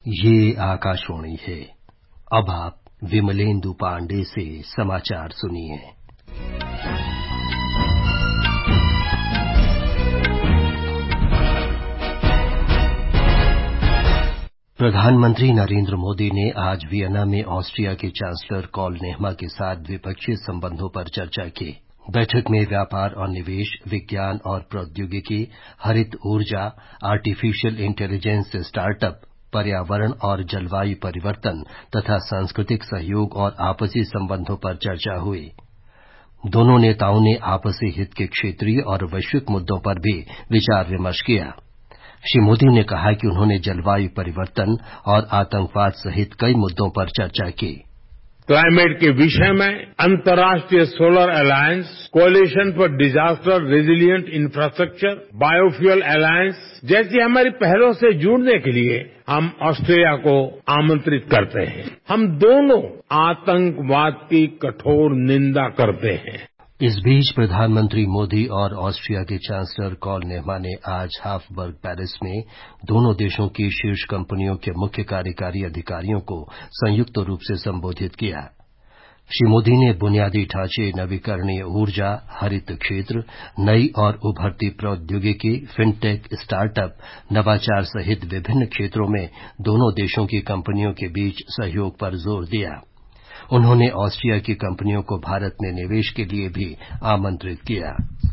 ये आकाशवाणी है। अब आप विमलेंदु पांडे से समाचार सुनिए। प्रधानमंत्री नरेंद्र मोदी ने आज वियना में ऑस्ट्रिया के चांसलर कॉल नेहमा के साथ द्विपक्षीय संबंधों पर चर्चा की। बैठक में व्यापार और निवेश, विज्ञान और प्रौद्योगिकी, हरित ऊर्जा, आर्टिफिशियल इंटेलिजेंस स्टार्टअप, पर्यावरण और जलवायु परिवर्तन तथा सांस्कृतिक सहयोग और आपसी संबंधों पर चर्चा हुई। दोनों नेताओं ने आपसी हित के क्षेत्रीय और वैश्विक मुद्दों पर भी विचार विमर्श किया। श्री मोदी ने कहा कि उन्होंने जलवायु परिवर्तन और आतंकवाद सहित कई मुद्दों पर चर्चा की। क्लाइमेट के विषय में अंतर्राष्ट्रीय solar alliance, coalition for disaster resilient infrastructure, biofuel alliance जैसी हमारी पहलों से जुड़ने के लिए हम ऑस्ट्रेलिया को आमंत्रित करते हैं। हम दोनों आतंकवाद की कठोर निंदा करते हैं। इस बीच प्रधानमंत्री मोदी और ऑस्ट्रिया के चांसलर कॉल नेहमा ने आज हाफबर्ग पैलेस में दोनों देशों की शीर्ष कंपनियों के मुख्य कार्यकारी अधिकारियों को संयुक्त रूप से संबोधित किया। श्री मोदी ने बुनियादी ढांचे, नवीकरणीय ऊर्जा, हरित क्षेत्र, नई और उभरती प्रौद्योगिकी, फिनटेक, स्टार्टअप, नवाचार सहित विभिन्न क्षेत्रों में दोनों देशों की कंपनियों के बीच सहयोग पर जोर दिया। उन्होंने ऑस्ट्रिया की कंपनियों को भारत में निवेश के लिए भी आमंत्रित किया।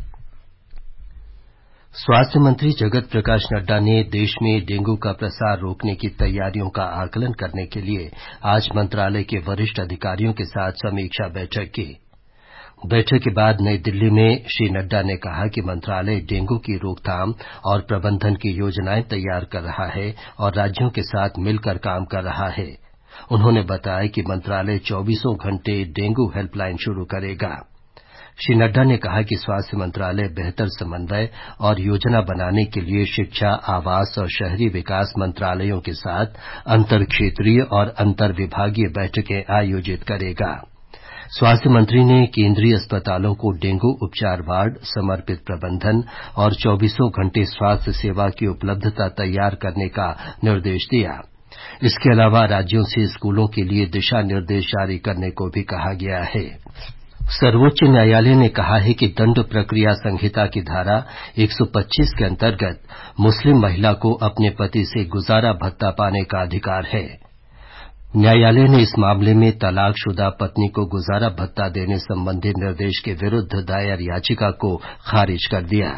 स्वास्थ्य मंत्री जगत प्रकाश नड्डा ने देश में डेंगू का प्रसार रोकने की तैयारियों का आकलन करने के लिए आज मंत्रालय के वरिष्ठ अधिकारियों के साथ समीक्षा बैठक की। बैठक के बाद नई दिल्ली में श्री नड्डा ने कहा कि मंत्रालय डेंगू की रोकथाम और प्रबंधन की योजनाएं तैयार कर रहा है और राज्यों के साथ मिलकर काम कर रहा है। उन्होंने बताया कि मंत्रालय 24 घंटे डेंगू हेल्पलाइन शुरू करेगा। श्री नड्डा ने कहा कि स्वास्थ्य मंत्रालय बेहतर समन्वय और योजना बनाने के लिए शिक्षा, आवास और शहरी विकास मंत्रालयों के साथ अंतर क्षेत्रीय और अंतर विभागीय बैठकें आयोजित करेगा। स्वास्थ्य मंत्री ने केंद्रीय अस्पतालों को डेंगू उपचार वार्ड, समर्पित प्रबंधन और 24 घंटे स्वास्थ्य सेवा की उपलब्धता तैयार करने का निर्देश दिया। इसके अलावा राज्यों से स्कूलों के लिए दिशा निर्देश जारी करने को भी कहा गया है। सर्वोच्च न्यायालय ने कहा है कि दंड प्रक्रिया संहिता की धारा 125 के अंतर्गत मुस्लिम महिला को अपने पति से गुजारा भत्ता पाने का अधिकार है। न्यायालय ने इस मामले में तलाकशुदा पत्नी को गुजारा भत्ता देने संबंधी निर्देश के विरुद्ध दायर याचिका को खारिज कर दिया।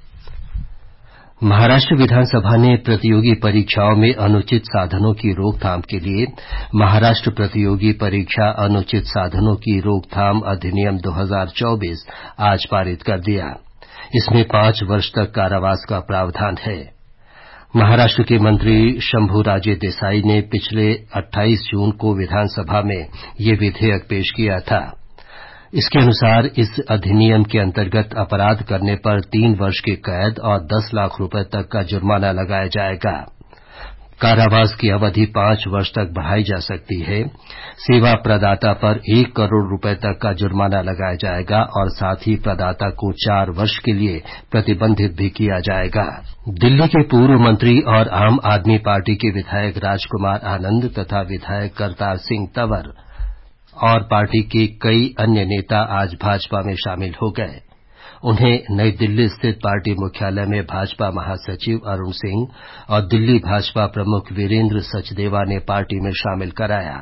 महाराष्ट्र विधानसभा ने प्रतियोगी परीक्षाओं में अनुचित साधनों की रोकथाम के लिए महाराष्ट्र प्रतियोगी परीक्षा अनुचित साधनों की रोकथाम अधिनियम 2024 आज पारित कर दिया। इसमें 5 वर्ष तक कारावास का प्रावधान है। महाराष्ट्र के मंत्री शंभूराजे देसाई ने पिछले 28 जून को विधानसभा में ये विधेयक पेश किया था। इसके अनुसार इस अधिनियम के अंतर्गत अपराध करने पर 3 वर्ष की कैद और 10 लाख रुपए तक का जुर्माना लगाया जाएगा। कारावास की अवधि 5 वर्ष तक बढ़ाई जा सकती है। सेवा प्रदाता पर 1 करोड़ रुपए तक का जुर्माना लगाया जाएगा और साथ ही प्रदाता को 4 वर्ष के लिए प्रतिबंधित भी किया जाएगा। दिल्ली के पूर्व मंत्री और आम आदमी पार्टी के विधायक राजकुमार आनंद तथा विधायक करतार सिंह तंवर और पार्टी के कई अन्य नेता आज भाजपा में शामिल हो गए। उन्हें नई दिल्ली स्थित पार्टी मुख्यालय में भाजपा महासचिव अरुण सिंह और दिल्ली भाजपा प्रमुख वीरेंद्र सचदेवा ने पार्टी में शामिल कराया।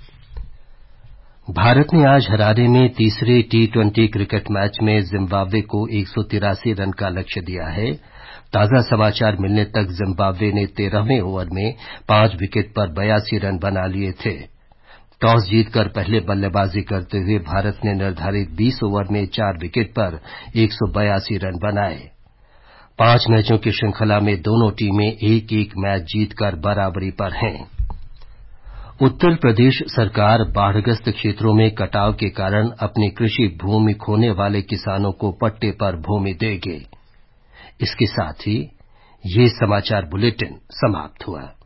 भारत ने आज हरारे में तीसरे T20 क्रिकेट मैच में जिम्बाब्वे को 183 रन का लक्ष्य दिया है। ताजा समाचार मिलने तक जिम्बाब्वे ने 13वें ओवर में 5 विकेट पर 82 रन बना लिए थे। टॉस जीतकर पहले बल्लेबाजी करते हुए भारत ने निर्धारित 20 ओवर में 4 विकेट पर 182 रन बनाए। 5 मैचों की श्रृंखला में दोनों टीमें एक-एक मैच जीतकर बराबरी पर हैं। उत्तर प्रदेश सरकार बाढ़ग्रस्त क्षेत्रों में कटाव के कारण अपनी कृषि भूमि खोने वाले किसानों को पट्टे पर भूमि देगी। इसके साथ ही ये समाचार बुलेटिन समाप्त हुआ।